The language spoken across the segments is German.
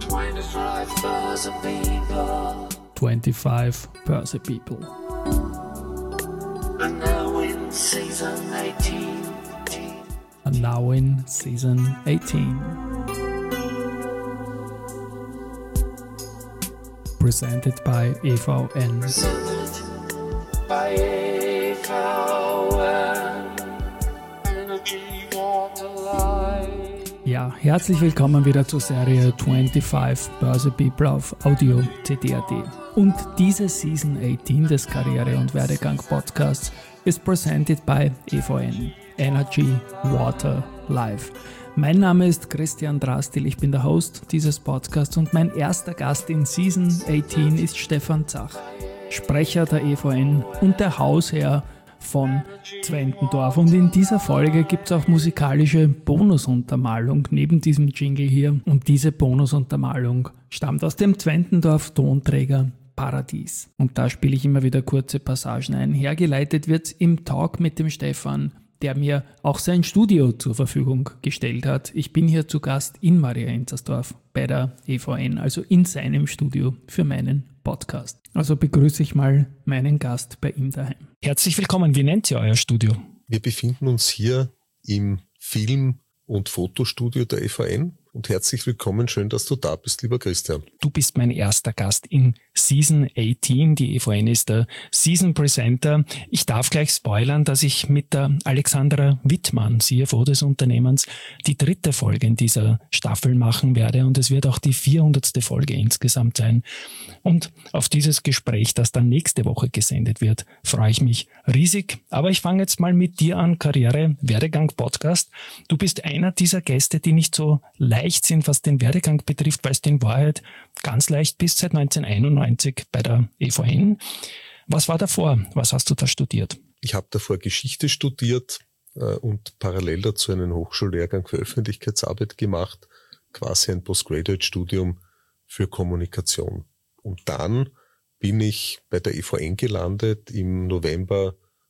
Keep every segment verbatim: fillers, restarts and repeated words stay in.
twenty-five percent people. twenty-five percent people. And now in season eighteen. And now in season eighteen. Presented by E V N. Presented by E V N. Energy, water, light. Ja, herzlich willkommen wieder zur Serie twenty-five percent People auf Audio C D punkt A T. Und diese Season eighteen des Karriere- und Werdegang-Podcasts ist presented by E V N. Energy, Water, Life. Mein Name ist Christian Drastil, ich bin der Host dieses Podcasts und mein erster Gast in Season eighteen ist Stefan Zach, Sprecher der E V N und der Hausherr von Zwentendorf. Und in dieser Folge gibt es auch musikalische Bonusuntermalung neben diesem Jingle hier. Und diese Bonusuntermalung stammt aus dem Zwentendorf-Tonträger Paradies. Und da spiele ich immer wieder kurze Passagen ein. Hergeleitet wird im Talk mit dem Stefan, der mir auch sein Studio zur Verfügung gestellt hat. Ich bin hier zu Gast in Mariaenzersdorf bei der E V N, also in seinem Studio für meinen Podcast. Also begrüße ich mal meinen Gast bei ihm daheim. Herzlich willkommen. Wie nennt ihr euer Studio? Wir befinden uns hier im Film- und Fotostudio der E V N. Und herzlich willkommen, schön, dass du da bist, lieber Christian. Du bist mein erster Gast in Season eighteen. Die E V N ist der Season Presenter. Ich darf gleich spoilern, dass ich mit der Alexandra Wittmann, C F O des Unternehmens, die dritte Folge in dieser Staffel machen werde. Und es wird auch die vierhundertste Folge insgesamt sein. Und auf dieses Gespräch, das dann nächste Woche gesendet wird, freue ich mich riesig. Aber ich fange jetzt mal mit dir an, Karriere-Werdegang-Podcast. Du bist einer dieser Gäste, die nicht so leicht sind, was den Werdegang betrifft, weil du in Wahrheit ganz leicht bist seit neunzehnhunderteinundneunzig bei der E V N. Was war davor? Was hast du da studiert? Ich habe davor Geschichte studiert äh, und parallel dazu einen Hochschullehrgang für Öffentlichkeitsarbeit gemacht, quasi ein Postgraduate-Studium für Kommunikation. Und dann bin ich bei der E V N gelandet im November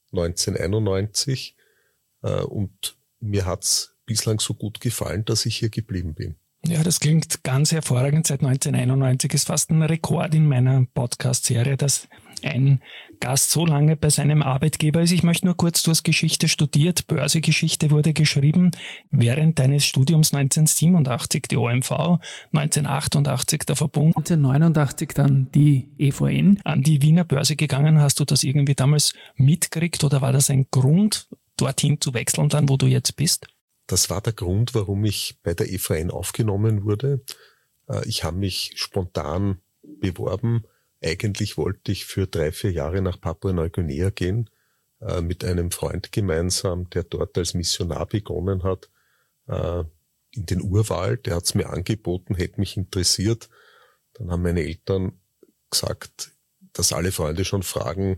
neunzehnhunderteinundneunzig äh, und mir hat's bislang so gut gefallen, dass ich hier geblieben bin. Ja, das klingt ganz hervorragend. Seit neunzehnhunderteinundneunzig ist fast ein Rekord in meiner Podcast-Serie, dass ein Gast so lange bei seinem Arbeitgeber ist. Ich möchte nur kurz, du hast Geschichte studiert, Börsegeschichte wurde geschrieben während deines Studiums neunzehnhundertsiebenundachtzig, die O M V, neunzehnhundertachtundachtzig der Verbund, neunzehnhundertneunundachtzig dann die E V N. An die Wiener Börse gegangen, hast du das irgendwie damals mitgekriegt oder war das ein Grund, dorthin zu wechseln dann, wo du jetzt bist? Das war der Grund, warum ich bei der E V N aufgenommen wurde. Ich habe mich spontan beworben. Eigentlich wollte ich für drei, vier Jahre nach Papua-Neuguinea gehen, mit einem Freund gemeinsam, der dort als Missionar begonnen hat, in den Urwald. Der hat es mir angeboten, hätte mich interessiert. Dann haben meine Eltern gesagt, dass alle Freunde schon fragen,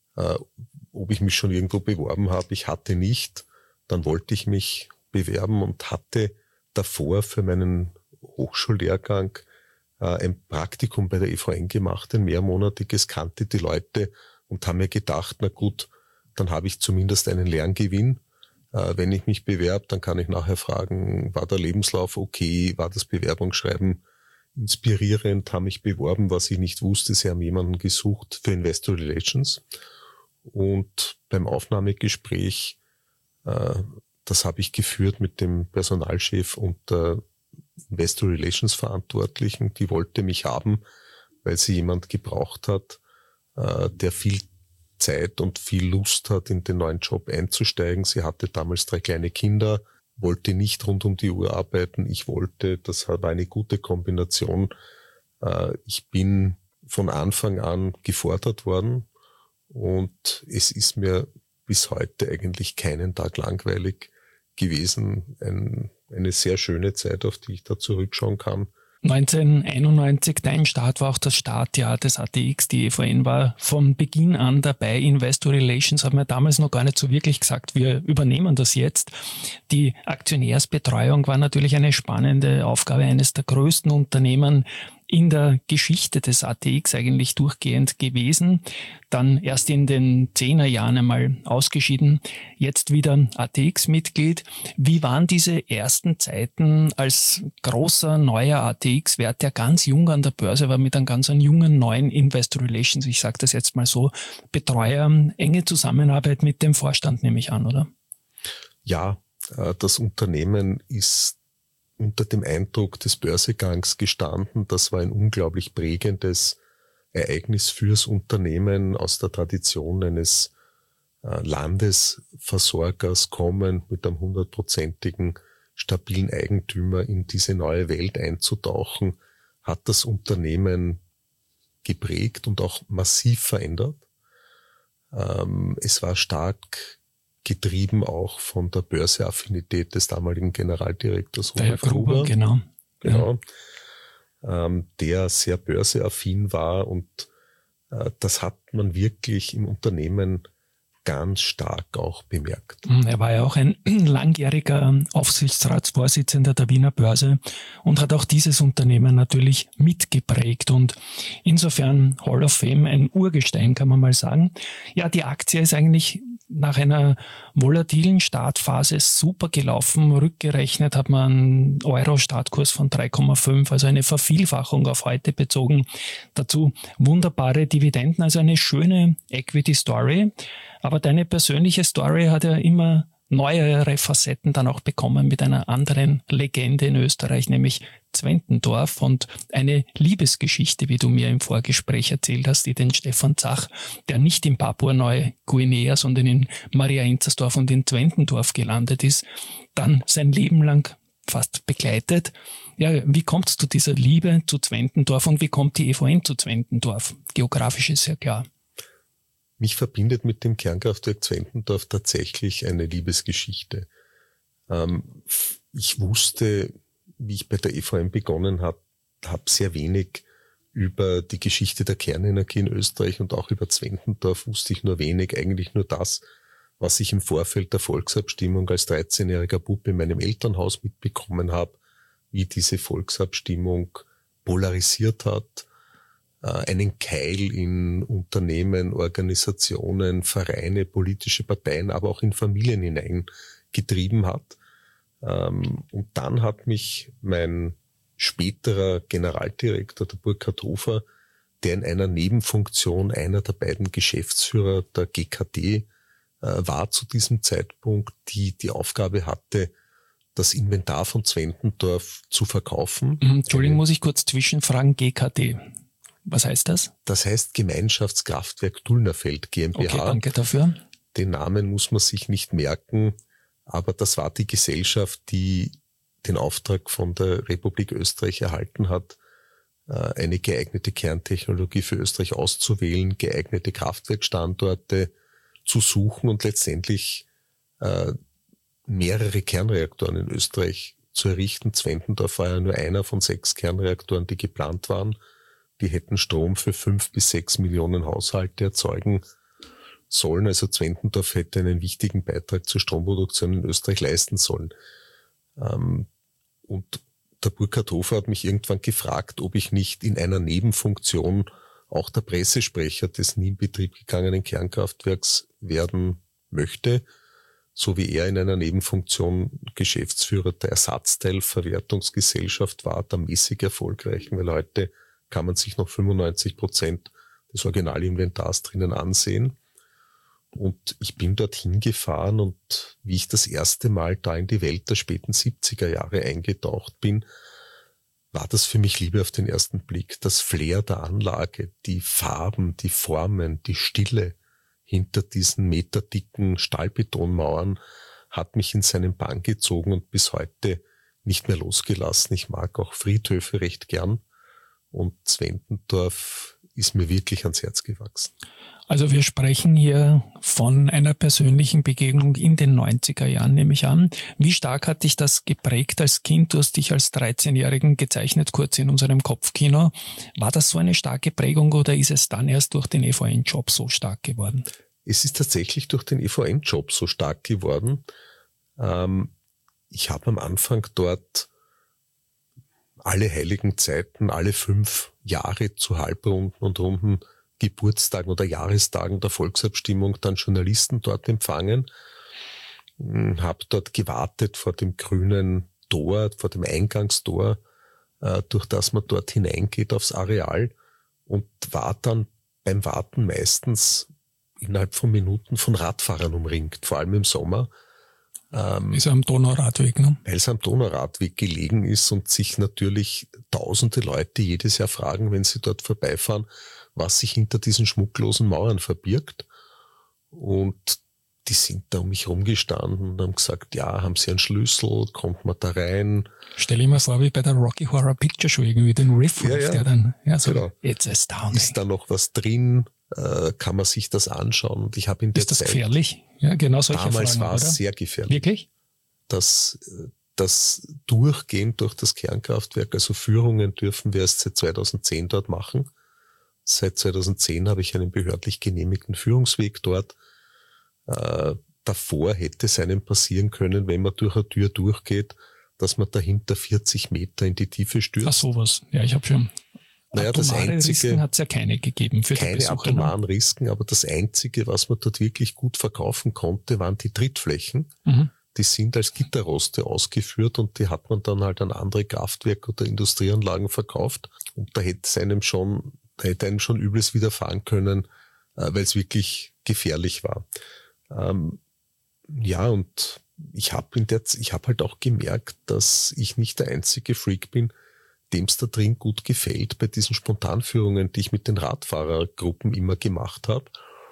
ob ich mich schon irgendwo beworben habe. Ich hatte nicht. Dann wollte ich mich bewerben und hatte davor für meinen Hochschullehrgang äh, ein Praktikum bei der E V N gemacht, ein mehrmonatiges, kannte die Leute und habe mir gedacht, na gut, dann habe ich zumindest einen Lerngewinn. Äh, wenn ich mich bewerbe, dann kann ich nachher fragen, war der Lebenslauf okay, war das Bewerbungsschreiben inspirierend, habe mich beworben, was ich nicht wusste, sie haben jemanden gesucht für Investor Relations. Und beim Aufnahmegespräch äh, das habe ich geführt mit dem Personalchef und der Investor Relations Verantwortlichen. Die wollte mich haben, weil sie jemand gebraucht hat, der viel Zeit und viel Lust hat, in den neuen Job einzusteigen. Sie hatte damals drei kleine Kinder, wollte nicht rund um die Uhr arbeiten. Ich wollte, das war eine gute Kombination. Ich bin von Anfang an gefordert worden und es ist mir bis heute eigentlich keinen Tag langweilig gewesen. Ein, eine sehr schöne Zeit, auf die ich da zurückschauen kann. neunzehnhunderteinundneunzig, dein Start war auch das Startjahr des A T X. Die E V N war von Beginn an dabei. Investor Relations haben wir damals noch gar nicht so wirklich gesagt, wir übernehmen das jetzt. Die Aktionärsbetreuung war natürlich eine spannende Aufgabe eines der größten Unternehmen in der Geschichte des A T X eigentlich durchgehend gewesen, dann erst in den Zehnerjahren einmal ausgeschieden, jetzt wieder A T X-Mitglied. Wie waren diese ersten Zeiten als großer, neuer A T X-Wert, der ganz jung an der Börse war, mit einem ganz jungen, neuen Investor Relations, ich sage das jetzt mal so, Betreuer, enge Zusammenarbeit mit dem Vorstand, nehme ich an, oder? Ja, das Unternehmen ist unter dem Eindruck des Börsegangs gestanden. Das war ein unglaublich prägendes Ereignis fürs Unternehmen, aus der Tradition eines Landesversorgers kommend, mit einem hundertprozentigen stabilen Eigentümer in diese neue Welt einzutauchen, hat das Unternehmen geprägt und auch massiv verändert. Es war stark getrieben auch von der Börseaffinität des damaligen Generaldirektors der Herr Gruber, Gruber, genau. Genau. Ja. Ähm, der sehr börseaffin war und äh, das hat man wirklich im Unternehmen ganz stark auch bemerkt. Er war ja auch ein langjähriger Aufsichtsratsvorsitzender der Wiener Börse und hat auch dieses Unternehmen natürlich mitgeprägt und insofern Hall of Fame, ein Urgestein, kann man mal sagen. Ja, die Aktie ist eigentlich nach einer volatilen Startphase super gelaufen. Rückgerechnet hat man einen Euro-Startkurs von drei Komma fünf, also eine Vervielfachung auf heute bezogen. Dazu wunderbare Dividenden, also eine schöne Equity-Story. Aber deine persönliche Story hat ja immer neuere Facetten dann auch bekommen mit einer anderen Legende in Österreich, nämlich Zwentendorf, und eine Liebesgeschichte, wie du mir im Vorgespräch erzählt hast, die den Stefan Zach, der nicht in Papua-Neuguinea, sondern in Maria-Enzersdorf und in Zwentendorf gelandet ist, dann sein Leben lang fast begleitet. Ja, wie kommt es zu dieser Liebe zu Zwentendorf und wie kommt die E V N zu Zwentendorf? Geografisch ist ja klar. Mich verbindet mit dem Kernkraftwerk Zwentendorf tatsächlich eine Liebesgeschichte. Ähm, ich wusste, wie ich bei der E V N begonnen habe, habe sehr wenig über die Geschichte der Kernenergie in Österreich und auch über Zwentendorf wusste ich nur wenig, eigentlich nur das, was ich im Vorfeld der Volksabstimmung als dreizehnjähriger Bub in meinem Elternhaus mitbekommen habe, wie diese Volksabstimmung polarisiert hat, einen Keil in Unternehmen, Organisationen, Vereine, politische Parteien, aber auch in Familien hineingetrieben hat. Und dann hat mich mein späterer Generaldirektor, der Burkhard Hofer, der in einer Nebenfunktion einer der beiden Geschäftsführer der G K D war zu diesem Zeitpunkt, die die Aufgabe hatte, das Inventar von Zwentendorf zu verkaufen. Entschuldigung, muss ich kurz zwischenfragen, G K D. Was heißt das? Das heißt Gemeinschaftskraftwerk Dulnerfeld GmbH. Okay, danke dafür. Den Namen muss man sich nicht merken, aber das war die Gesellschaft, die den Auftrag von der Republik Österreich erhalten hat, eine geeignete Kerntechnologie für Österreich auszuwählen, geeignete Kraftwerkstandorte zu suchen und letztendlich mehrere Kernreaktoren in Österreich zu errichten. Zwentendorf war ja nur einer von sechs Kernreaktoren, die geplant waren. Die hätten Strom für fünf bis sechs Millionen Haushalte erzeugen sollen. Also Zwentendorf hätte einen wichtigen Beitrag zur Stromproduktion in Österreich leisten sollen. Und der Burkhard Hofer hat mich irgendwann gefragt, ob ich nicht in einer Nebenfunktion auch der Pressesprecher des nie in Betrieb gegangenen Kernkraftwerks werden möchte, so wie er in einer Nebenfunktion Geschäftsführer der Ersatzteilverwertungsgesellschaft war, der mäßig erfolgreichen, weil heute kann man sich noch fünfundneunzig Prozent des Originalinventars drinnen ansehen. Und ich bin dorthin gefahren und wie ich das erste Mal da in die Welt der späten siebziger Jahre eingetaucht bin, war das für mich Liebe auf den ersten Blick. Das Flair der Anlage, die Farben, die Formen, die Stille hinter diesen meterdicken Stahlbetonmauern hat mich in seinen Bann gezogen und bis heute nicht mehr losgelassen. Ich mag auch Friedhöfe recht gern. Und Zwentendorf ist mir wirklich ans Herz gewachsen. Also wir sprechen hier von einer persönlichen Begegnung in den neunziger Jahren, nehme ich an. Wie stark hat dich das geprägt als Kind? Du hast dich als dreizehnjährigen gezeichnet, kurz in unserem Kopfkino. War das so eine starke Prägung oder ist es dann erst durch den E V N-Job so stark geworden? Es ist tatsächlich durch den E V N-Job so stark geworden. Ich habe am Anfang dort alle heiligen Zeiten, alle fünf Jahre zu Halbrunden und runden Geburtstagen oder Jahrestagen der Volksabstimmung dann Journalisten dort empfangen, habe dort gewartet vor dem grünen Tor, vor dem Eingangstor, durch das man dort hineingeht aufs Areal und war dann beim Warten meistens innerhalb von Minuten von Radfahrern umringt, vor allem im Sommer. Ähm, ist am Donauradweg, ne? Weil es am Donauradweg gelegen ist und sich natürlich tausende Leute jedes Jahr fragen, wenn sie dort vorbeifahren, was sich hinter diesen schmucklosen Mauern verbirgt. Und die sind da um mich rumgestanden und haben gesagt, ja, haben sie einen Schlüssel, kommt man da rein? Stell ich mir vor, wie bei der Rocky Horror Picture Show irgendwie den Riff, ja, ja. der dann, ja, so, genau. It's astounding. Ist da noch was drin? Äh, kann man sich das anschauen? Und ich habe in der Ist das Zeit, gefährlich? Ja, genau solche damals Fragen, war es oder? sehr gefährlich. Wirklich? Das, das Durchgehen durch das Kernkraftwerk, also Führungen dürfen wir erst seit zweitausendzehn dort machen. Seit zweitausendzehn habe ich einen behördlich genehmigten Führungsweg dort. Äh, davor hätte es einem passieren können, wenn man durch eine Tür durchgeht, dass man dahinter vierzig Meter in die Tiefe stürzt. Ach, sowas. Ja, ich habe schon. Naja, das Atomare einzige, Risiken hat es ja keine gegeben für keine die Besucher. atomaren Risiken, aber das Einzige, was man dort wirklich gut verkaufen konnte, waren die Trittflächen. Mhm. Die sind als Gitterroste ausgeführt und die hat man dann halt an andere Kraftwerke oder Industrieanlagen verkauft. Und da hätte es einem schon, da hätte einem schon Übles widerfahren können, weil es wirklich gefährlich war. Ähm, ja, und ich habe in der, ich habe halt auch gemerkt, dass ich nicht der einzige Freak bin, dem es da drin gut gefällt bei diesen Spontanführungen, die ich mit den Radfahrergruppen immer gemacht habe.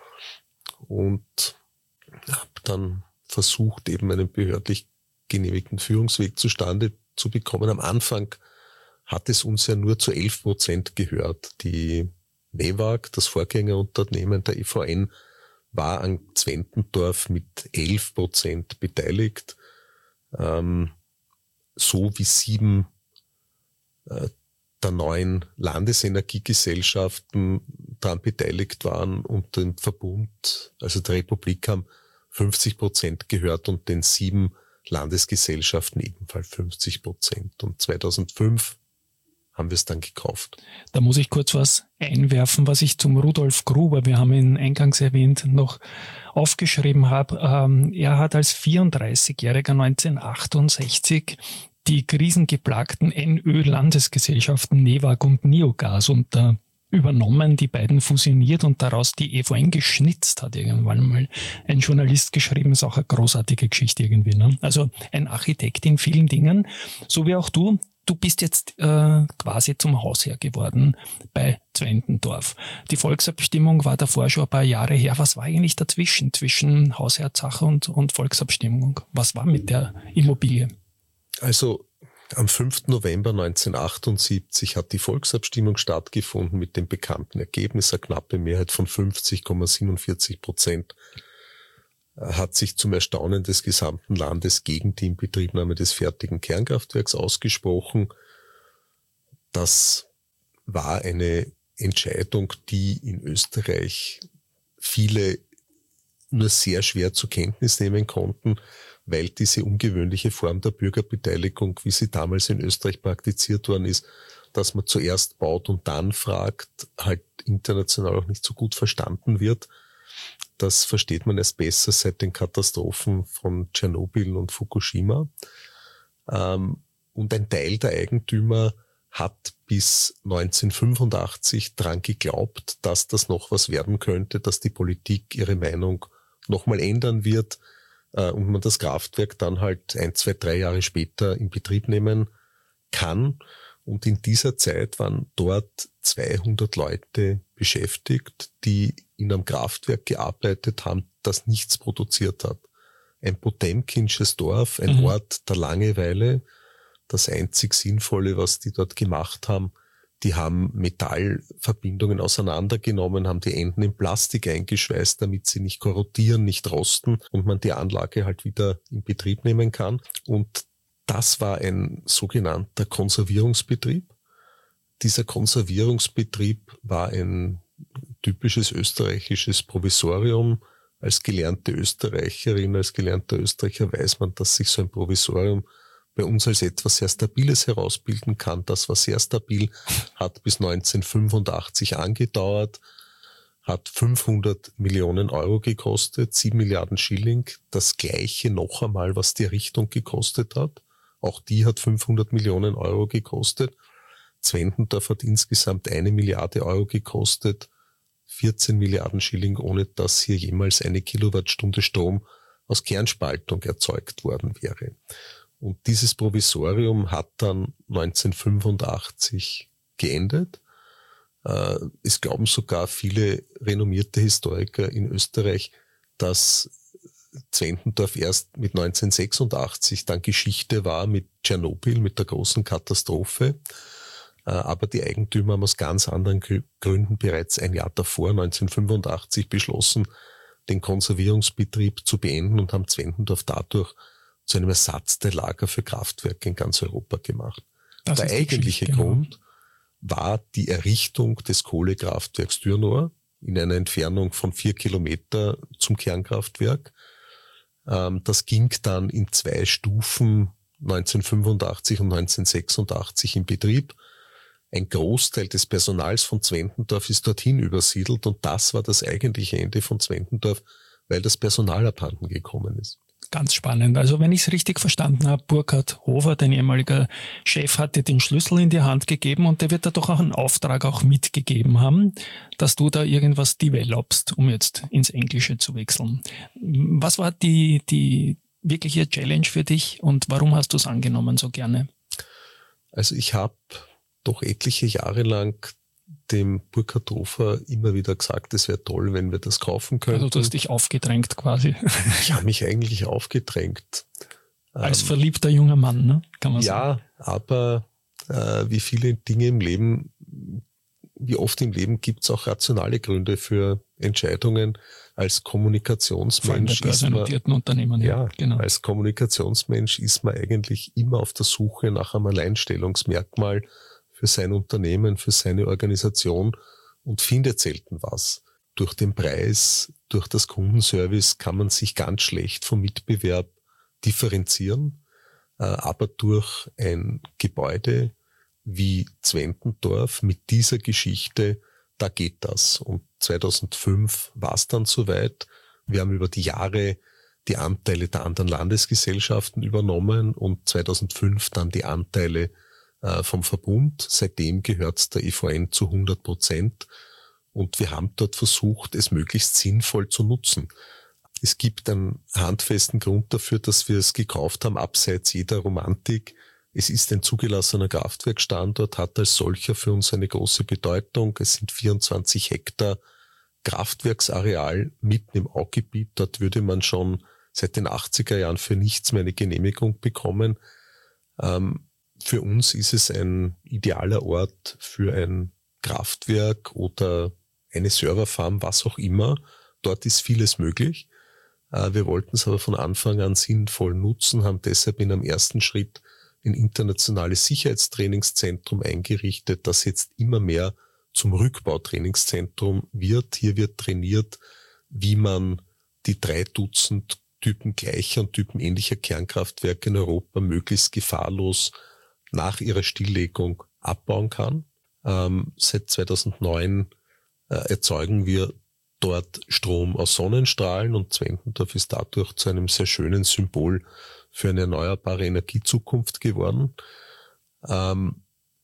Und habe dann versucht, eben einen behördlich genehmigten Führungsweg zustande zu bekommen. Am Anfang hat es uns ja nur zu elf Prozent gehört. Die NEWAG, das Vorgängerunternehmen der E V N, war an Zwentendorf mit elf Prozent beteiligt, ähm, so wie sieben äh, der neuen Landesenergiegesellschaften daran beteiligt waren und den Verbund, also der Republik, haben fünfzig Prozent gehört und den sieben Landesgesellschaften ebenfalls fünfzig Prozent. Und zweitausendfünf haben wir es dann gekauft. Da muss ich kurz was einwerfen, was ich zum Rudolf Gruber, wir haben ihn eingangs erwähnt, noch aufgeschrieben habe. Ähm, er hat als vierunddreißigjähriger neunzehnhundertachtundsechzig die krisengeplagten N Ö-Landesgesellschaften NEWAG und Neogas unter übernommen, die beiden fusioniert und daraus die E V N geschnitzt, hat irgendwann mal ein Journalist geschrieben. Ist auch eine großartige Geschichte irgendwie. Ne? Also ein Architekt in vielen Dingen, so wie auch du. Du bist jetzt äh, quasi zum Hausherr geworden bei Zwentendorf. Die Volksabstimmung war davor schon ein paar Jahre her. Was war eigentlich dazwischen, zwischen Hausherrsache und, und Volksabstimmung? Was war mit der Immobilie? Also am fünften November neunzehnhundertachtundsiebzig hat die Volksabstimmung stattgefunden mit dem bekannten Ergebnis. Eine knappe Mehrheit von fünfzig Komma siebenundvierzig Prozent hat sich zum Erstaunen des gesamten Landes gegen die Inbetriebnahme des fertigen Kernkraftwerks ausgesprochen. Das war eine Entscheidung, die in Österreich viele nur sehr schwer zur Kenntnis nehmen konnten, weil diese ungewöhnliche Form der Bürgerbeteiligung, wie sie damals in Österreich praktiziert worden ist, dass man zuerst baut und dann fragt, halt international auch nicht so gut verstanden wird. Das versteht man erst besser seit den Katastrophen von Tschernobyl und Fukushima. Und ein Teil der Eigentümer hat bis neunzehnhundertfünfundachtzig dran geglaubt, dass das noch was werden könnte, dass die Politik ihre Meinung nochmal ändern wird und man das Kraftwerk dann halt ein, zwei, drei Jahre später in Betrieb nehmen kann. Und in dieser Zeit waren dort zweihundert Leute beschäftigt, die in einem Kraftwerk gearbeitet haben, das nichts produziert hat. Ein potemkinsches Dorf, ein mhm. Ort der Langeweile. Das einzig Sinnvolle, was die dort gemacht haben, die haben Metallverbindungen auseinandergenommen, haben die Enden in Plastik eingeschweißt, damit sie nicht korrodieren, nicht rosten und man die Anlage halt wieder in Betrieb nehmen kann. Und das war ein sogenannter Konservierungsbetrieb. Dieser Konservierungsbetrieb war ein typisches österreichisches Provisorium. Als gelernte Österreicherin, als gelernter Österreicher weiß man, dass sich so ein Provisorium bei uns als etwas sehr Stabiles herausbilden kann. Das war sehr stabil, hat bis neunzehnhundertfünfundachtzig angedauert, hat fünfhundert Millionen Euro gekostet, sieben Milliarden Schilling, das gleiche noch einmal, was die Errichtung gekostet hat. Auch die hat fünfhundert Millionen Euro gekostet. Zwentendorf hat insgesamt eine Milliarde Euro gekostet, vierzehn Milliarden Schilling, ohne dass hier jemals eine Kilowattstunde Strom aus Kernspaltung erzeugt worden wäre. Und dieses Provisorium hat dann neunzehnhundertfünfundachtzig geendet. Es glauben sogar viele renommierte Historiker in Österreich, dass Zwentendorf erst mit neunzehnhundertsechsundachtzig dann Geschichte war mit Tschernobyl, mit der großen Katastrophe. Aber die Eigentümer haben aus ganz anderen Gründen bereits ein Jahr davor, neunzehnhundertfünfundachtzig, beschlossen, den Konservierungsbetrieb zu beenden und haben Zwentendorf dadurch zu einem Ersatz der Lager für Kraftwerke in ganz Europa gemacht. Das der eigentliche genau. Grund war die Errichtung des Kohlekraftwerks Dürnrohr in einer Entfernung von vier Kilometer zum Kernkraftwerk. Das ging dann in zwei Stufen neunzehnhundertfünfundachtzig und neunzehnhundertsechsundachtzig in Betrieb. Ein Großteil des Personals von Zwentendorf ist dorthin übersiedelt und das war das eigentliche Ende von Zwentendorf, weil das Personal abhanden gekommen ist. Ganz spannend. Also wenn ich es richtig verstanden habe, Burkhard Hofer, dein ehemaliger Chef, hat dir den Schlüssel in die Hand gegeben und der wird da doch auch einen Auftrag auch mitgegeben haben, dass du da irgendwas developst, um jetzt ins Englische zu wechseln. Was war die, die wirkliche Challenge für dich und warum hast du es angenommen so gerne? Also ich habe doch etliche Jahre lang dem Burkhard Hofer immer wieder gesagt, es wäre toll, wenn wir das kaufen könnten. Also du hast dich aufgedrängt quasi. Ich habe mich eigentlich aufgedrängt. Als ähm, verliebter junger Mann, ne? Kann man ja, sagen. Ja, aber äh, wie viele Dinge im Leben, wie oft im Leben gibt es auch rationale Gründe für Entscheidungen. Als Kommunikationsmensch ist man, Unternehmen, ja, ja, genau. als Kommunikationsmensch ist man eigentlich immer auf der Suche nach einem Alleinstellungsmerkmal für sein Unternehmen, für seine Organisation und findet selten was. Durch den Preis, durch das Kundenservice kann man sich ganz schlecht vom Mitbewerb differenzieren, aber durch ein Gebäude wie Zwentendorf mit dieser Geschichte, da geht das. Und zweitausendfünf war es dann soweit. Wir haben über die Jahre die Anteile der anderen Landesgesellschaften übernommen und zweitausendfünf dann die Anteile vom Verbund. Seitdem gehört der E V N zu hundert Prozent und wir haben dort versucht, es möglichst sinnvoll zu nutzen. Es gibt einen handfesten Grund dafür, dass wir es gekauft haben, abseits jeder Romantik. Es ist ein zugelassener Kraftwerkstandort, hat als solcher für uns eine große Bedeutung. Es sind vierundzwanzig Hektar Kraftwerksareal mitten im Augebiet. Dort würde man schon seit den achtziger Jahren für nichts mehr eine Genehmigung bekommen. Ähm, Für uns ist es ein idealer Ort für ein Kraftwerk oder eine Serverfarm, was auch immer. Dort ist vieles möglich. Wir wollten es aber von Anfang an sinnvoll nutzen, haben deshalb in einem ersten Schritt ein internationales Sicherheitstrainingszentrum eingerichtet, das jetzt immer mehr zum Rückbautrainingszentrum wird. Hier wird trainiert, wie man die drei Dutzend Typen gleicher und Typen ähnlicher Kernkraftwerke in Europa möglichst gefahrlos nach ihrer Stilllegung abbauen kann. Ähm, seit zweitausendneun äh, erzeugen wir dort Strom aus Sonnenstrahlen und Zwentendorf ist dadurch zu einem sehr schönen Symbol für eine erneuerbare Energiezukunft geworden. Ähm,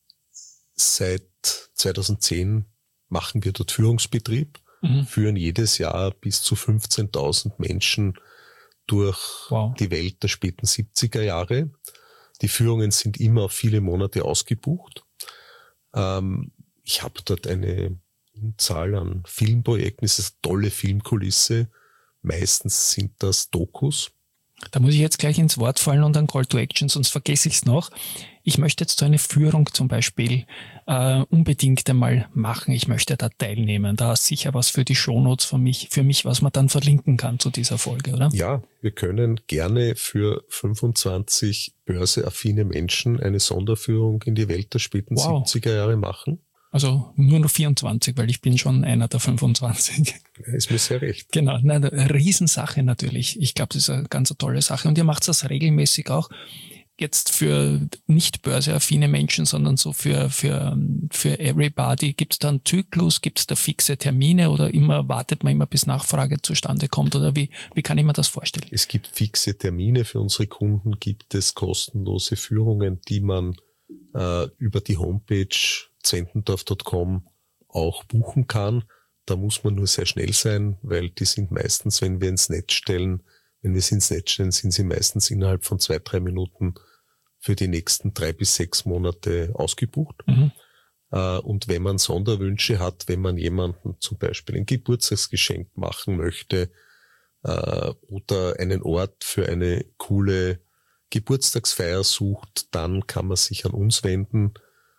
seit zweitausendzehn machen wir dort Führungsbetrieb, mhm. führen jedes Jahr bis zu fünfzehntausend Menschen durch wow. die Welt der späten siebziger Jahre. Die Führungen sind immer auf viele Monate ausgebucht. Ähm, ich habe dort eine Zahl an Filmprojekten. Es ist eine tolle Filmkulisse. Meistens sind das Dokus. Da muss ich jetzt gleich ins Wort fallen und ein Call to Action, sonst vergesse ich es noch. Ich möchte jetzt so eine Führung zum Beispiel äh, unbedingt einmal machen. Ich möchte da teilnehmen. Da ist sicher was für die Shownotes für mich, für mich, was man dann verlinken kann zu dieser Folge, oder? Ja, wir können gerne für fünfundzwanzig börseaffine Menschen eine Sonderführung in die Welt der späten wow. siebziger Jahre machen. Also nur noch vierundzwanzig, weil ich bin schon einer der fünfundzwanzig. Ja, ist mir sehr recht. Genau, eine Riesensache natürlich. Ich glaube, das ist eine ganz tolle Sache. Und ihr macht das regelmäßig auch. jetzt für nicht börseaffine Menschen, sondern so für für für everybody? Gibt es da einen Zyklus? Gibt es da fixe Termine oder immer wartet man immer, bis Nachfrage zustande kommt? Oder wie wie kann ich mir das vorstellen? Es gibt fixe Termine für unsere Kunden, gibt es kostenlose Führungen, die man äh, über die Homepage zwentendorf Punkt com auch buchen kann. Da muss man nur sehr schnell sein, weil die sind meistens, wenn wir ins Netz stellen, wenn wir sie ins Netz stellen, sind sie meistens innerhalb von zwei, drei Minuten für die nächsten drei bis sechs Monate ausgebucht. Mhm. Äh, und wenn man Sonderwünsche hat, wenn man jemanden zum Beispiel ein Geburtstagsgeschenk machen möchte äh, oder einen Ort für eine coole Geburtstagsfeier sucht, dann kann man sich an uns wenden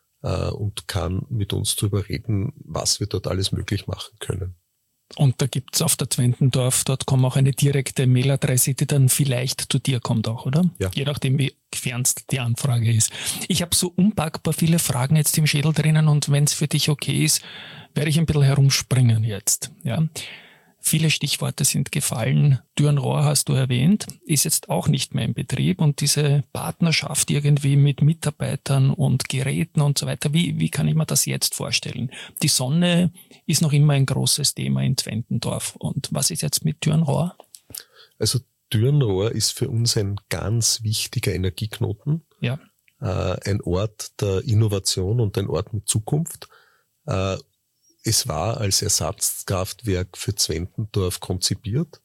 und kann mit uns darüber reden, was wir dort alles möglich machen können. Und da gibt's auf der zwentendorf Punkt com auch eine direkte Mailadresse, die dann vielleicht zu dir kommt auch, oder? Ja. Je nachdem, wie fernst die Anfrage ist. Ich habe so unpackbar viele Fragen jetzt im Schädel drinnen und wenn es für dich okay ist, werde ich ein bisschen herumspringen jetzt. Ja. Viele Stichworte sind gefallen. Dürnrohr hast du erwähnt, ist jetzt auch nicht mehr in Betrieb und diese Partnerschaft irgendwie mit Mitarbeitern und Geräten und so weiter, wie, wie kann ich mir das jetzt vorstellen? Die Sonne ist noch immer ein großes Thema in Zwentendorf. Und was ist jetzt mit Dürnrohr? Also Dürnrohr ist für uns ein ganz wichtiger Energieknoten, ja. äh, ein Ort der Innovation und ein Ort mit Zukunft. Äh, Es war als Ersatzkraftwerk für Zwentendorf konzipiert.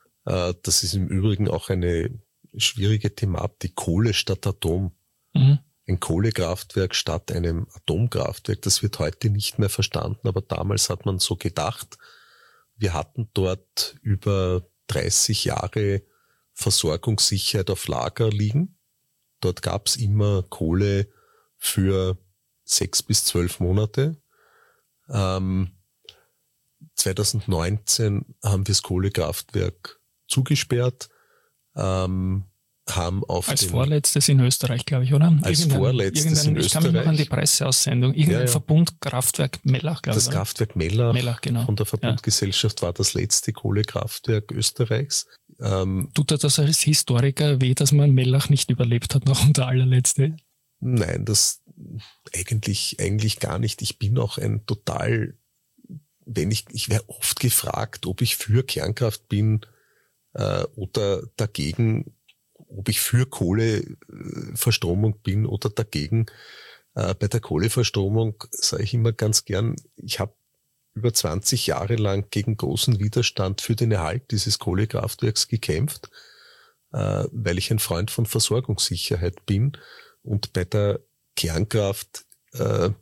Das ist im Übrigen auch eine schwierige Thematik. Kohle statt Atom. Mhm. Ein Kohlekraftwerk statt einem Atomkraftwerk. Das wird heute nicht mehr verstanden, aber damals hat man so gedacht. Wir hatten dort über dreißig Jahre Versorgungssicherheit auf Lager liegen. Dort gab es immer Kohle für sechs bis zwölf Monate. Ähm, zwanzig neunzehn haben wir das Kohlekraftwerk zugesperrt, ähm, haben auf Als den, vorletztes in Österreich, glaube ich, oder? Als irgendein, vorletztes irgendein, in ich Österreich. Ich kann mich noch an die Presseaussendung, irgendein ja, ja. Verbundkraftwerk Mellach, glaube ich. Das Kraftwerk Mellach, Mellach genau. von der Verbundgesellschaft ja. war das letzte Kohlekraftwerk Österreichs. Ähm, Tut dir das als Historiker weh, dass man Mellach nicht überlebt hat, noch unter allerletzte? Nein, das eigentlich eigentlich gar nicht. Ich bin auch ein total, wenn ich, ich werde oft gefragt, ob ich für Kernkraft bin äh, oder dagegen, ob ich für Kohleverstromung bin oder dagegen. Äh, bei der Kohleverstromung sage ich immer ganz gern, ich habe über zwanzig Jahre lang gegen großen Widerstand für den Erhalt dieses Kohlekraftwerks gekämpft, äh, weil ich ein Freund von Versorgungssicherheit bin. Und bei der Kernkraft äh,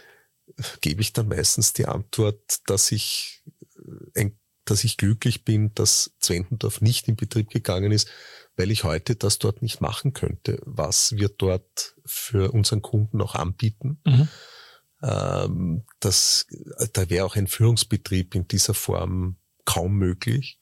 gebe ich dann meistens die Antwort, dass ich, äh, dass ich glücklich bin, dass Zwentendorf nicht in Betrieb gegangen ist, weil ich heute das dort nicht machen könnte, was wir dort für unseren Kunden auch anbieten. Mhm. Ähm, das, da wäre auch ein Führungsbetrieb in dieser Form kaum möglich.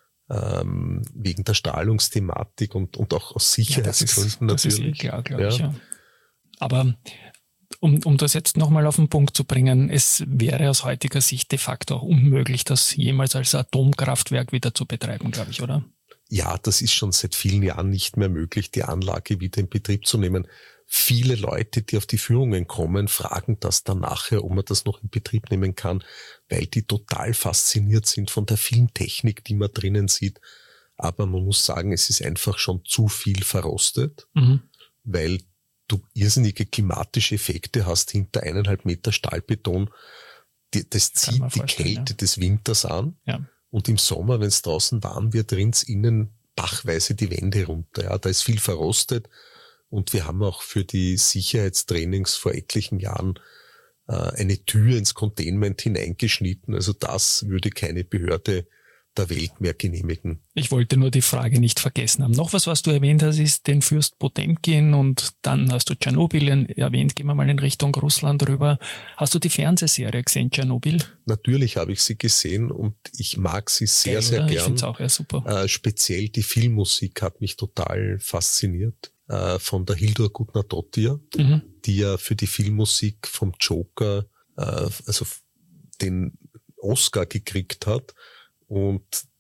Ähm, wegen der Strahlungsthematik und, und auch aus Sicherheitsgründen ja, das ist, natürlich. Das ist eh klar, glaube ja. ich, ja. Aber um, um das jetzt nochmal auf den Punkt zu bringen, es wäre aus heutiger Sicht de facto auch unmöglich, das jemals als Atomkraftwerk wieder zu betreiben, glaube ich, oder? Ja, das ist schon seit vielen Jahren nicht mehr möglich, die Anlage wieder in Betrieb zu nehmen. Viele Leute, die auf die Führungen kommen, fragen das dann nachher, ob man das noch in Betrieb nehmen kann, weil die total fasziniert sind von der vielen Technik, die man drinnen sieht. Aber man muss sagen, es ist einfach schon zu viel verrostet, mhm. weil du irrsinnige klimatische Effekte hast hinter eineinhalb Meter Stahlbeton. Die, das zieht die Kälte ja. des Winters an. Ja. Und im Sommer, wenn es draußen warm wird, rinnt's innen bachweise die Wände runter. Ja, da ist viel verrostet. Und wir haben auch für die Sicherheitstrainings vor etlichen Jahren äh, eine Tür ins Containment hineingeschnitten. Also das würde keine Behörde der Welt mehr genehmigen. Ich wollte nur die Frage nicht vergessen haben. Noch was, was du erwähnt hast, ist den Fürst Potemkin und dann hast du Tschernobyl erwähnt. Gehen wir mal in Richtung Russland rüber. Hast du die Fernsehserie gesehen, Tschernobyl? Natürlich habe ich sie gesehen und ich mag sie sehr, Geil, sehr oder? gern. Ich finde es auch, ja, super. Äh, speziell die Filmmusik hat mich total fasziniert. Äh, von der Hildur Gudnadottir, mhm. die ja für die Filmmusik vom Joker äh, also den Oscar gekriegt hat. Und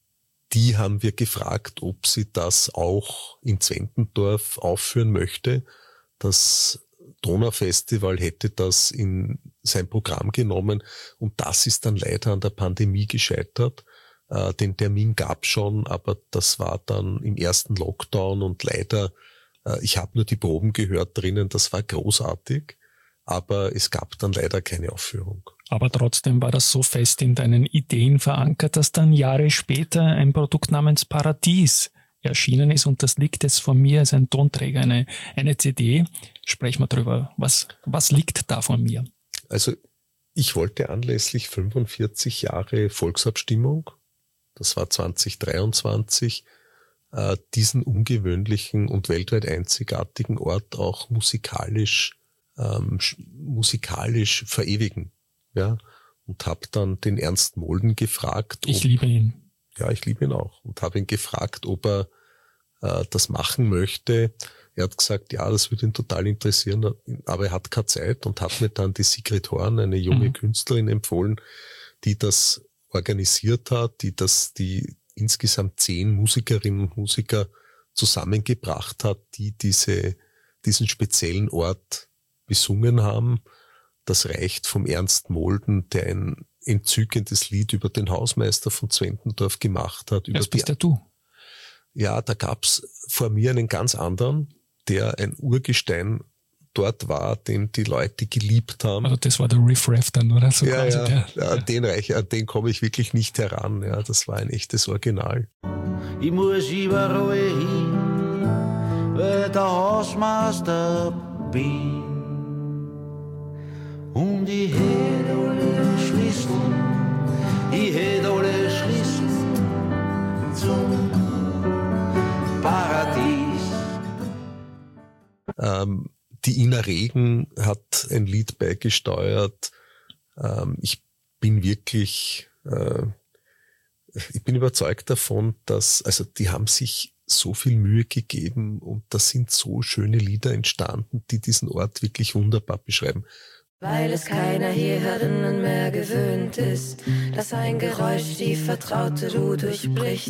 die haben wir gefragt, ob sie das auch in Zwentendorf aufführen möchte. Das Donaufestival hätte das in sein Programm genommen und das ist dann leider an der Pandemie gescheitert. Äh, den Termin gab schon, aber das war dann im ersten Lockdown und leider, äh, ich habe nur die Proben gehört drinnen, das war großartig, aber es gab dann leider keine Aufführung. Aber trotzdem war das so fest in deinen Ideen verankert, dass dann Jahre später ein Produkt namens Paradies erschienen ist und das liegt jetzt vor mir als ein Tonträger, eine, eine C D. Sprechen wir drüber. Was, was liegt da vor mir? Also ich wollte anlässlich fünfundvierzig Jahre Volksabstimmung, das war zwanzig dreiundzwanzig, äh, diesen ungewöhnlichen und weltweit einzigartigen Ort auch musikalisch, ähm, musikalisch verewigen. Ja, und habe dann den Ernst Molden gefragt. Ich ob, liebe ihn. Ja, ich liebe ihn auch. Und habe ihn gefragt, ob er äh, das machen möchte. Er hat gesagt, ja, das würde ihn total interessieren, aber er hat keine Zeit und hat mir dann die Sigrid Horn, eine junge mhm. Künstlerin, empfohlen, die das organisiert hat, die das, die insgesamt zehn Musikerinnen und Musiker zusammengebracht hat, die diese, diesen speziellen Ort besungen haben. Das reicht vom Ernst Molden, der ein entzückendes Lied über den Hausmeister von Zwentendorf gemacht hat. Über das bist ja du. Ja, da gab's vor mir einen ganz anderen, der ein Urgestein dort war, den die Leute geliebt haben. Also das war der Riff Raff dann, oder? So ja, quasi ja, der, ja, an den, Reich, an den komme ich wirklich nicht heran. Ja, das war ein echtes Original. Ich muss überall hin, weil der Hausmeister bin. Und ich hätt alle Schlüssel, ich hätt alle Schlüssel zum Paradies. Ähm, die Ina Regen hat ein Lied beigesteuert. Ähm, ich bin wirklich, äh, ich bin überzeugt davon, dass, also die haben sich so viel Mühe gegeben und da sind so schöne Lieder entstanden, die diesen Ort wirklich wunderbar beschreiben. Weil es keiner hier herinnen mehr gewöhnt ist, dass ein Geräusch die vertraute Ruhe durchbricht.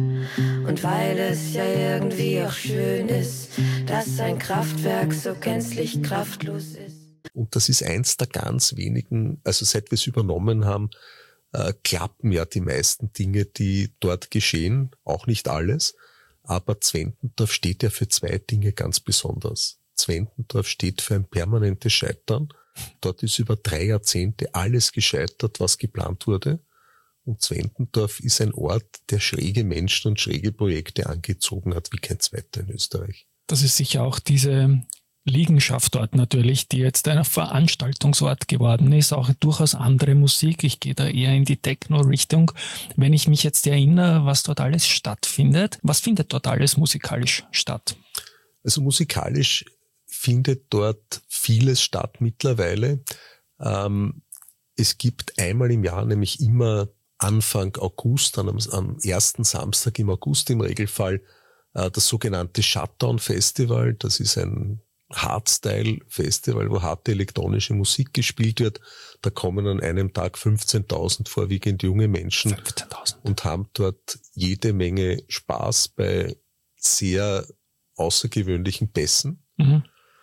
Und weil es ja irgendwie auch schön ist, dass ein Kraftwerk so gänzlich kraftlos ist. Und das ist eins der ganz wenigen, also seit wir es übernommen haben, äh, klappen ja die meisten Dinge, die dort geschehen, auch nicht alles. Aber Zwentendorf steht ja für zwei Dinge ganz besonders. Zwentendorf steht für ein permanentes Scheitern. Dort ist über drei Jahrzehnte alles gescheitert, was geplant wurde. Und Zwentendorf ist ein Ort, der schräge Menschen und schräge Projekte angezogen hat, wie kein zweiter in Österreich. Das ist sicher auch diese Liegenschaft dort natürlich, die jetzt ein Veranstaltungsort geworden ist, auch durchaus andere Musik. Ich gehe da eher in die Techno-Richtung. Wenn ich mich jetzt erinnere, was dort alles stattfindet, was findet dort alles musikalisch statt? Also musikalisch findet dort vieles statt mittlerweile. Ähm, es gibt einmal im Jahr nämlich immer Anfang August, dann am, am ersten Samstag im August im Regelfall, äh, das sogenannte Shutdown Festival. Das ist ein Hardstyle-Festival, wo harte elektronische Musik gespielt wird. Da kommen an einem Tag fünfzehntausend vorwiegend junge Menschen fünfzehntausend und haben dort jede Menge Spaß bei sehr außergewöhnlichen Bässen. Mhm.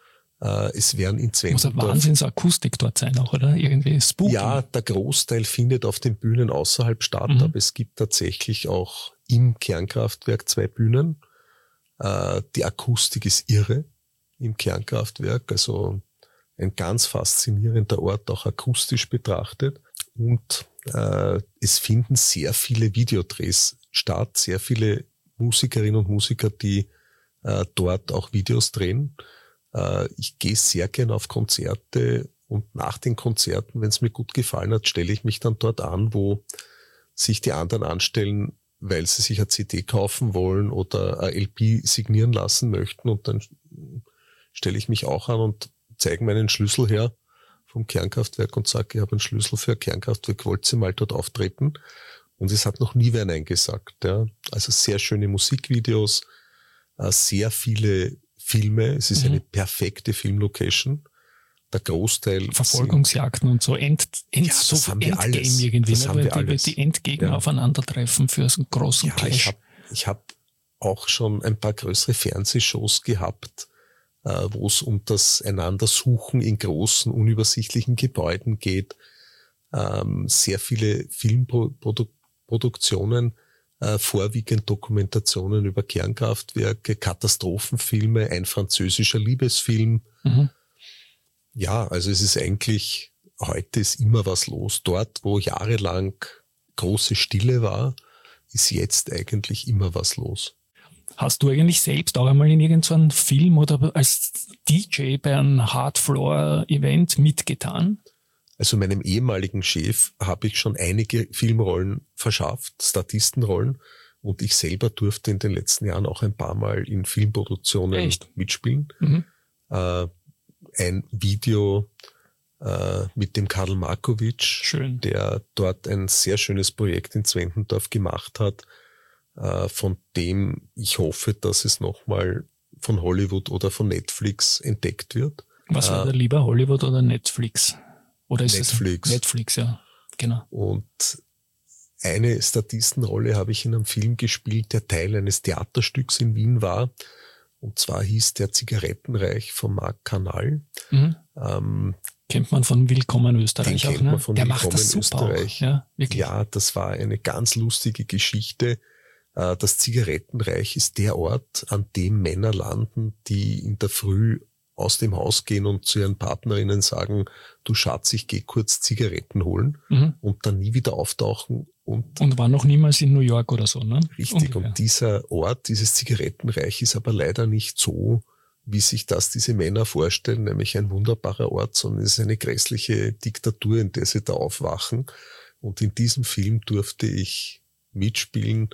Es werden in Zwentendorf... Muss eine Wahnsinnsakustik dort sein auch, oder? Irgendwie spooky. Ja, der Großteil findet auf den Bühnen außerhalb statt, mhm. aber es gibt tatsächlich auch im Kernkraftwerk zwei Bühnen. Die Akustik ist irre im Kernkraftwerk, also ein ganz faszinierender Ort, auch akustisch betrachtet. Und äh, es finden sehr viele Videodrehs statt, sehr viele Musikerinnen und Musiker, die äh, dort auch Videos drehen. Ich gehe sehr gern auf Konzerte und nach den Konzerten, wenn es mir gut gefallen hat, stelle ich mich dann dort an, wo sich die anderen anstellen, weil sie sich eine C D kaufen wollen oder eine L P signieren lassen möchten. Und dann stelle ich mich auch an und zeige meinen Schlüssel her vom Kernkraftwerk und sage, ich habe einen Schlüssel für ein Kernkraftwerk, wollt ihr mal dort auftreten? Und es hat noch nie wer Nein gesagt. Ja. Also sehr schöne Musikvideos, sehr viele Filme, es ist mhm. eine perfekte Filmlocation der Großteil Verfolgungsjagden und so, End, End, Ja, das so haben wir Endgame alles. irgendwie, Das ne, haben wo wir die, alles. die Endgegner Ja. aufeinandertreffen für so einen großen Ja, ich Clash. habe ich hab auch schon ein paar größere Fernsehshows gehabt, äh, wo es um das Einandersuchen in großen, unübersichtlichen Gebäuden geht. Ähm, sehr viele Filmproduktionen, äh, vorwiegend Dokumentationen über Kernkraftwerke, Katastrophenfilme, ein französischer Liebesfilm. Mhm. Ja, also es ist eigentlich, heute ist immer was los. Dort, wo jahrelang große Stille war, ist jetzt eigentlich immer was los. Hast du eigentlich selbst auch einmal in irgendeinem Film oder als D J bei einem Hardfloor-Event mitgetan? Also meinem ehemaligen Chef habe ich schon einige Filmrollen verschafft, Statistenrollen, und ich selber durfte in den letzten Jahren auch ein paar Mal in Filmproduktionen Echt? mitspielen. Mhm. Äh, ein Video äh, mit dem Karl Markovic, Schön. der dort ein sehr schönes Projekt in Zwentendorf gemacht hat, äh, von dem ich hoffe, dass es nochmal von Hollywood oder von Netflix entdeckt wird. Was war Äh, da lieber, Hollywood oder Netflix? Oder ist Netflix. Es Netflix, ja, genau. Und eine Statistenrolle habe ich in einem Film gespielt, der Teil eines Theaterstücks in Wien war. Und zwar hieß der Zigarettenreich von Marc Canal. Mhm. Ähm, Kennt man von Willkommen Österreich Den auch, kennt ne? man von Der macht das Willkommen super Österreich. auch. Ja, wirklich. ja, das war eine ganz lustige Geschichte. Äh, Das Zigarettenreich ist der Ort, an dem Männer landen, die in der Früh aus dem Haus gehen und zu ihren Partnerinnen sagen, du Schatz, ich geh kurz Zigaretten holen, Mhm. und dann nie wieder auftauchen. Und Und war noch niemals in New York oder so, ne? richtig, Ungefähr. und dieser Ort, dieses Zigarettenreich ist aber leider nicht so, wie sich das diese Männer vorstellen, nämlich ein wunderbarer Ort, sondern es ist eine grässliche Diktatur, in der sie da aufwachen. Und in diesem Film durfte ich mitspielen.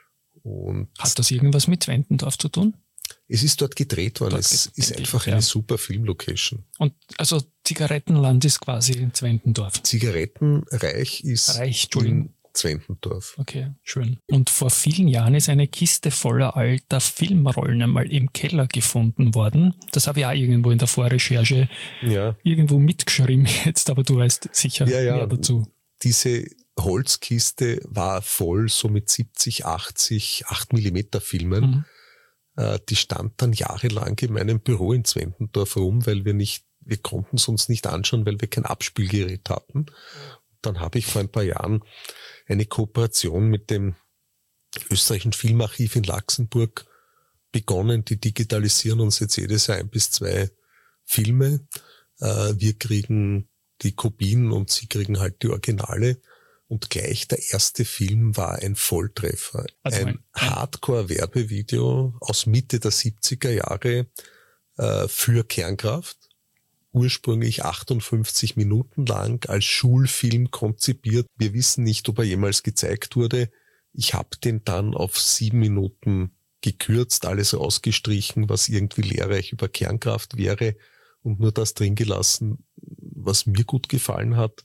Und Hat das irgendwas mit Zwentendorf zu tun? es ist dort gedreht worden. Dort Es gedreht, ist einfach ja. eine super Filmlocation. Und also Zigarettenland ist quasi in Zwentendorf. Zigarettenreich ist Reich, Entschuldigung. in Zwentendorf. Okay, schön. Und vor vielen Jahren ist eine Kiste voller alter Filmrollen einmal im Keller gefunden worden. Das habe ich auch irgendwo in der Vorrecherche Ja, irgendwo mitgeschrieben jetzt, aber du weißt sicher Ja, ja. mehr dazu. diese Holzkiste war voll so mit siebzig, achtzig, acht Millimeter Filmen. Mhm. Äh, Die stand dann jahrelang in meinem Büro in Zwentendorf rum, weil wir nicht, wir konnten es uns nicht anschauen, weil wir kein Abspielgerät hatten. Dann habe ich vor ein paar Jahren eine Kooperation mit dem österreichischen Filmarchiv in Laxenburg begonnen. Die digitalisieren uns jetzt jedes Jahr ein bis zwei Filme. Äh, Wir kriegen die Kopien und sie kriegen halt die Originale. Und gleich der erste Film war ein Volltreffer. Also ein ein- ein- Hardcore-Werbevideo aus Mitte der siebziger Jahre äh, für Kernkraft. Ursprünglich achtundfünfzig Minuten lang, als Schulfilm konzipiert. Wir wissen nicht, ob er jemals gezeigt wurde. Ich habe den dann auf sieben Minuten gekürzt, alles rausgestrichen, was irgendwie lehrreich über Kernkraft wäre, und nur das drin gelassen, was mir gut gefallen hat.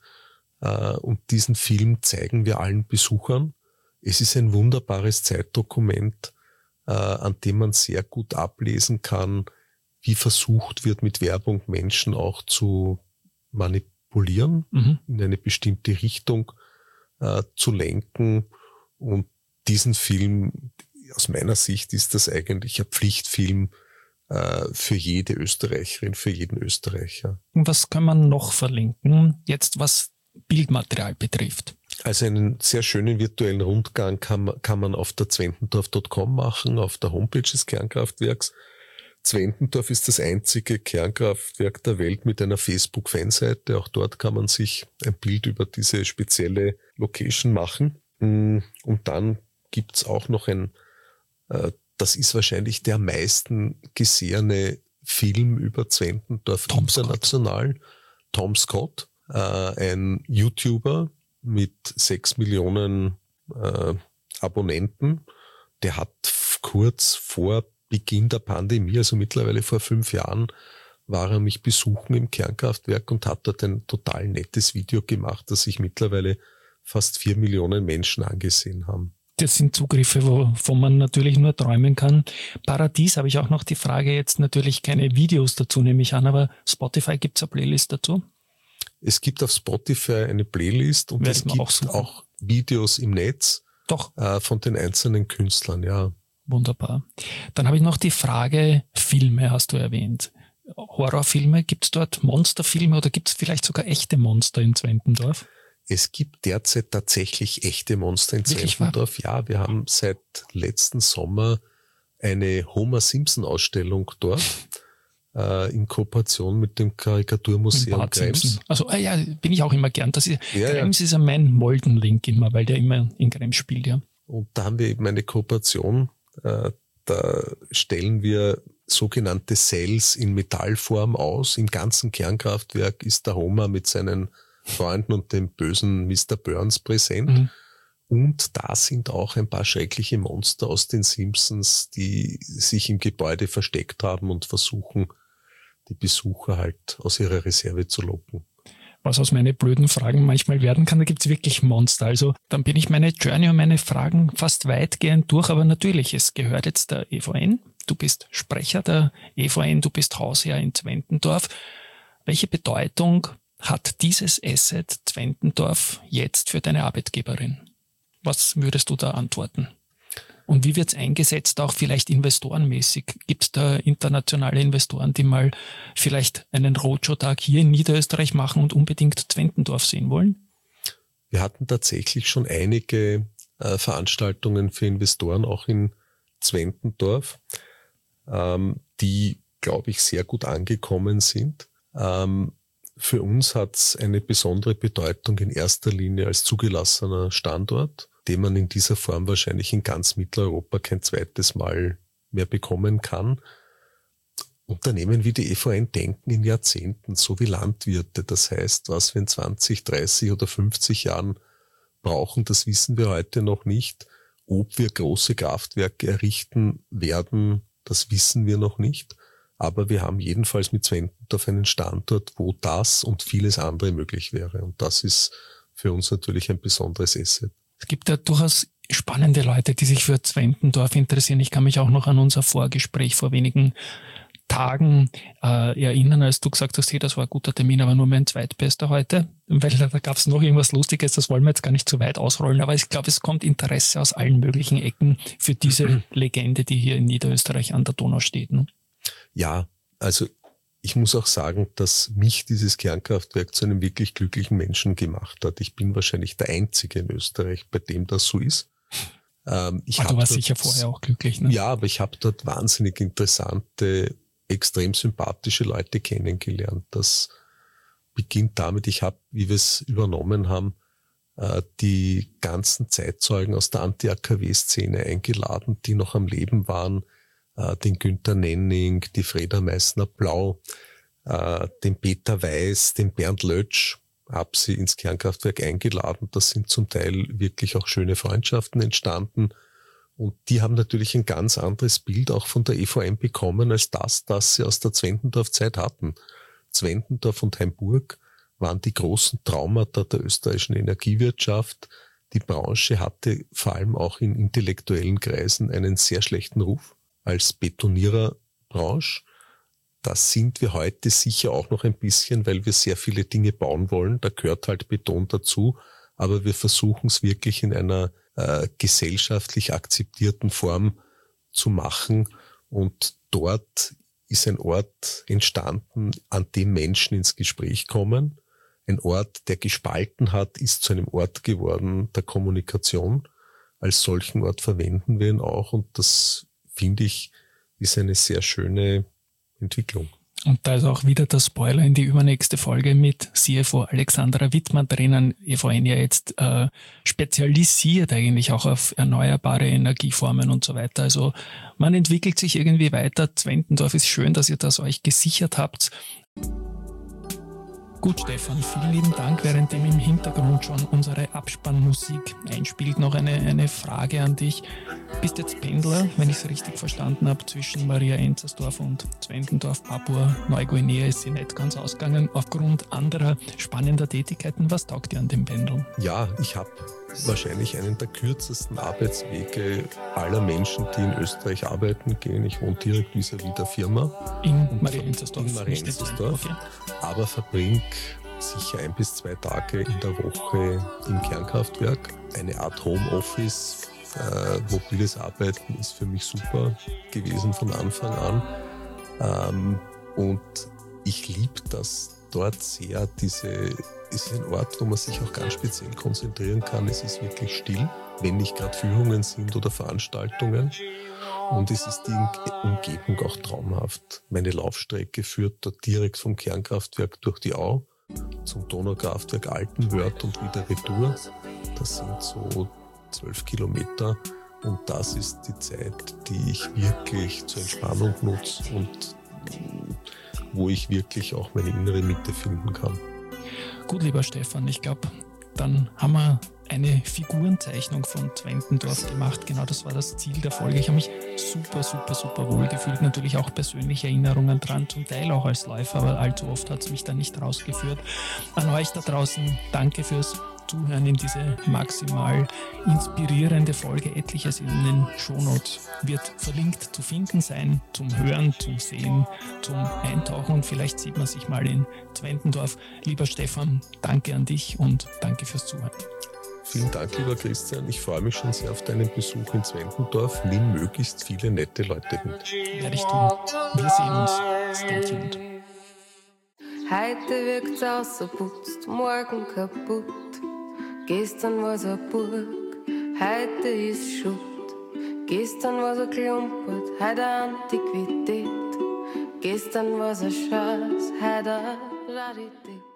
Und diesen Film zeigen wir allen Besuchern. Es ist ein wunderbares Zeitdokument, an dem man sehr gut ablesen kann, wie versucht wird, mit Werbung Menschen auch zu manipulieren, Mhm. in eine bestimmte Richtung äh, zu lenken. Und diesen Film, aus meiner Sicht, ist das eigentlich ein Pflichtfilm äh, für jede Österreicherin, für jeden Österreicher. Und was kann man noch verlinken, jetzt was Bildmaterial betrifft? Also einen sehr schönen virtuellen Rundgang kann, man- kann man auf der zwentendorf Punkt com machen, auf der Homepage des Kernkraftwerks. Zwentendorf ist das einzige Kernkraftwerk der Welt mit einer Facebook-Fanseite. Auch dort kann man sich ein Bild über diese spezielle Location machen. Und dann gibt's auch noch ein, äh, das ist wahrscheinlich der am meisten gesehene Film über Zwentendorf Tom Scott. international. Tom Scott, äh, ein YouTuber mit sechs Millionen äh, Abonnenten. Der hat f- kurz vor Beginn der Pandemie, also mittlerweile vor fünf Jahren, war er mich besuchen im Kernkraftwerk und hat dort ein total nettes Video gemacht, das sich mittlerweile fast vier Millionen Menschen angesehen haben. Das sind Zugriffe, wovon man natürlich nur träumen kann. Paradies habe ich auch noch die Frage, jetzt natürlich keine Videos dazu, nehme ich an, aber Spotify, gibt es eine Playlist dazu? Es gibt auf Spotify eine Playlist und Werd es man gibt auch auch, auch Videos im Netz Doch. äh, von den einzelnen Künstlern, ja. Wunderbar. Dann habe ich noch die Frage, Filme hast du erwähnt. Horrorfilme, gibt es dort Monsterfilme oder gibt es vielleicht sogar echte Monster in Zwentendorf? Es gibt derzeit tatsächlich echte Monster in Wirklich Zwentendorf. Ja, wir haben seit letzten Sommer eine Homer Simpson-Ausstellung dort äh, in Kooperation mit dem Karikaturmuseum Bart Krems. Simpson. Also ah ja, bin ich auch immer gern. Das ist, Ja, Krems ist ja mein Molden-Link immer, weil der immer in Krems spielt, ja. Und da haben wir eben eine Kooperation. Äh, da stellen wir sogenannte Cells in Metallform aus. Im ganzen Kernkraftwerk ist der Homer mit seinen Freunden und dem bösen Mister Burns präsent. Mhm. Und da sind auch ein paar schreckliche Monster aus den Simpsons, die sich im Gebäude versteckt haben und versuchen, die Besucher halt aus ihrer Reserve zu locken. Was aus meinen blöden Fragen manchmal werden kann, da gibt's wirklich Monster. Also dann bin ich meine Journey und meine Fragen fast weitgehend durch, aber natürlich, es gehört jetzt der E V N. Du bist Sprecher der E V N, du bist Hausherr in Zwentendorf. Welche Bedeutung hat dieses Asset Zwentendorf jetzt für deine Arbeitgeberin? Was würdest du da antworten? Und wie wird's eingesetzt, auch vielleicht investorenmäßig? Gibt's da internationale Investoren, die mal vielleicht einen Roadshow-Tag hier in Niederösterreich machen und unbedingt Zwentendorf sehen wollen? Wir hatten tatsächlich schon einige äh, Veranstaltungen für Investoren, auch in Zwentendorf, ähm, die, glaube ich, sehr gut angekommen sind. Ähm, für uns hat's eine besondere Bedeutung in erster Linie als zugelassener Standort, den man in dieser Form wahrscheinlich in ganz Mitteleuropa kein zweites Mal mehr bekommen kann. Unternehmen wie die E V N denken in Jahrzehnten, so wie Landwirte. Das heißt, was wir in zwanzig, dreißig oder fünfzig Jahren brauchen, das wissen wir heute noch nicht. Ob wir große Kraftwerke errichten werden, das wissen wir noch nicht. Aber wir haben jedenfalls mit Zwentendorf einen Standort, wo das und vieles andere möglich wäre. Und das ist für uns natürlich ein besonderes Asset. Es gibt ja durchaus spannende Leute, die sich für Zwentendorf interessieren. Ich kann mich auch noch an unser Vorgespräch vor wenigen Tagen äh, erinnern, als du gesagt hast, hey, das war ein guter Termin, aber nur mein zweitbester heute, weil da gab es noch irgendwas Lustiges, das wollen wir jetzt gar nicht zu weit ausrollen, aber ich glaube, es kommt Interesse aus allen möglichen Ecken für diese Legende, die hier in Niederösterreich an der Donau steht. Ne? Ja, also ich muss auch sagen, dass mich dieses Kernkraftwerk zu einem wirklich glücklichen Menschen gemacht hat. Ich bin wahrscheinlich der Einzige in Österreich, bei dem das so ist. Ähm, ich aber du warst dort, sicher vorher auch glücklich, ne? Ja, aber ich habe dort wahnsinnig interessante, extrem sympathische Leute kennengelernt. Das beginnt damit, ich habe, wie wir es übernommen haben, äh, die ganzen Zeitzeugen aus der Anti-A K W-Szene eingeladen, die noch am Leben waren, den Günther Nenning, die Freda Meissner-Blau, äh, den Peter Weiß, den Bernd Lötsch, habe sie ins Kernkraftwerk eingeladen. Das sind zum Teil wirklich auch schöne Freundschaften entstanden. Und die haben natürlich ein ganz anderes Bild auch von der E V N bekommen, als das, das sie aus der Zwentendorf-Zeit hatten. Zwentendorf und Haimburg waren die großen Traumata der österreichischen Energiewirtschaft. Die Branche hatte vor allem auch in intellektuellen Kreisen einen sehr schlechten Ruf als Betoniererbranche. Das sind wir heute sicher auch noch ein bisschen, weil wir sehr viele Dinge bauen wollen. Da gehört halt Beton dazu. Aber wir versuchen es wirklich in einer äh, gesellschaftlich akzeptierten Form zu machen. Und dort ist ein Ort entstanden, an dem Menschen ins Gespräch kommen. Ein Ort, der gespalten hat, ist zu einem Ort geworden der Kommunikation. Als solchen Ort verwenden wir ihn auch. Und das, finde ich, ist eine sehr schöne Entwicklung. Und da ist auch wieder der Spoiler in die übernächste Folge mit C F O Alexandra Wittmann drinnen. E V N ja jetzt äh, spezialisiert eigentlich auch auf erneuerbare Energieformen und so weiter. Also man entwickelt sich irgendwie weiter. Zwentendorf ist schön, dass ihr das euch gesichert habt. Gut, Stefan, vielen lieben Dank. Währenddem im Hintergrund schon unsere Abspannmusik einspielt, noch eine, eine Frage an dich. Bist jetzt Pendler, wenn ich es richtig verstanden habe, zwischen Maria Enzersdorf und Zwentendorf, Papua Neuguinea ist sie nicht ganz ausgegangen aufgrund anderer spannender Tätigkeiten. Was taugt dir an dem Pendeln? Ja, ich habe wahrscheinlich einen der kürzesten Arbeitswege aller Menschen, die in Österreich arbeiten gehen. Ich wohne direkt vis-à-vis der Firma. In Marienzersdorf. In Marienzersdorf. Okay. Aber verbringe sicher ein bis zwei Tage in der Woche im Kernkraftwerk. Eine Art Homeoffice, äh, mobiles Arbeiten ist für mich super gewesen von Anfang an. Ähm, und ich liebe das dort sehr, diese, es ist ein Ort, wo man sich auch ganz speziell konzentrieren kann. Es ist wirklich still, wenn nicht gerade Führungen sind oder Veranstaltungen. Und es ist die Umgebung auch traumhaft. Meine Laufstrecke führt dort direkt vom Kernkraftwerk durch die Au zum Donaukraftwerk Altenwörth und wieder retour. Das sind so zwölf Kilometer. Und das ist die Zeit, die ich wirklich zur Entspannung nutze und wo ich wirklich auch meine innere Mitte finden kann. Gut, lieber Stefan, ich glaube, dann haben wir eine Figurenzeichnung von Zwentendorf gemacht. Genau, das war das Ziel der Folge. Ich habe mich super, super, super wohl gefühlt. Natürlich auch persönliche Erinnerungen dran, zum Teil auch als Läufer, aber allzu oft hat es mich dann nicht rausgeführt. An euch da draußen, danke fürs Zuhören in diese maximal inspirierende Folge. Etliches in den Shownotes wird verlinkt zu finden sein, zum Hören, zum Sehen, zum Eintauchen und vielleicht sieht man sich mal in Zwentendorf. Lieber Stefan, danke an dich und danke fürs Zuhören. Vielen Dank, lieber Christian. Ich freue mich schon sehr auf deinen Besuch in Zwentendorf. Nimm möglichst viele nette Leute mit. Werde ich tun. Wir sehen uns. Stay tuned. Heute wirkt's ausgeputzt, morgen kaputt. Gestern war's a Burg, heute ist Schutt. Gestern war's a Klumpert, heute a Antiquität. Gestern war's a Schatz, heute a Rarität.